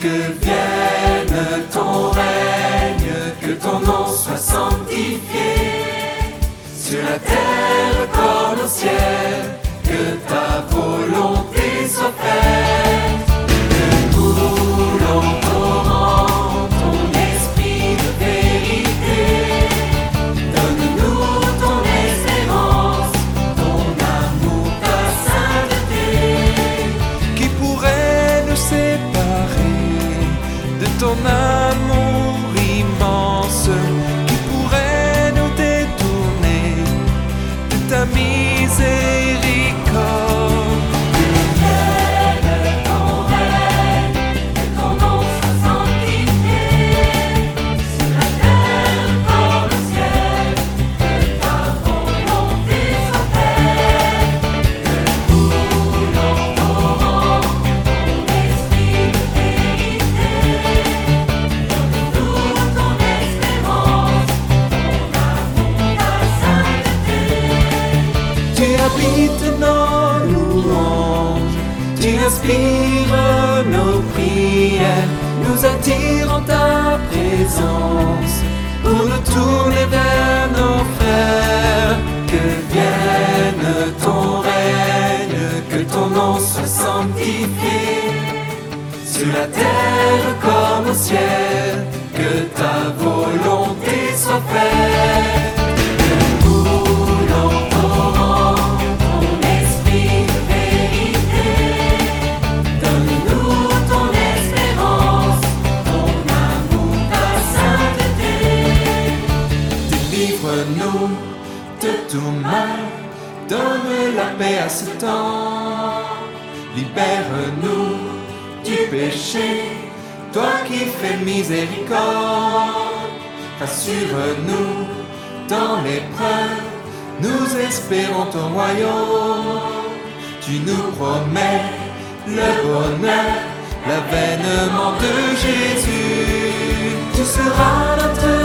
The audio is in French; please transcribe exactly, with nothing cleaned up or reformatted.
Que vienne ton règne, que ton nom soit sanctifié, sur la terre comme au ciel, que ta volonté soit faite. Que coule en torrent ton esprit de vérité, donne-nous ton espérance, ton amour, ta sainteté. Qui pourrait nous séparer de ton amour immense? Qui pourrait nous détourner de ta miséricorde? Tu habites nos louanges, tu inspires nos prières, nous attirons ta présence pour nous tourner vers nos frères. Que vienne ton règne, que ton nom soit sanctifié, sur la terre comme au ciel, que ta volonté soit faite. Délivre-nous de tout mal, donne la paix à ce temps. Libère-nous du péché, toi qui fais miséricorde. Rassure-nous dans l'épreuve, nous espérons ton royaume. Tu nous promets le bonheur, l'avènement de Jésus. Tu seras notre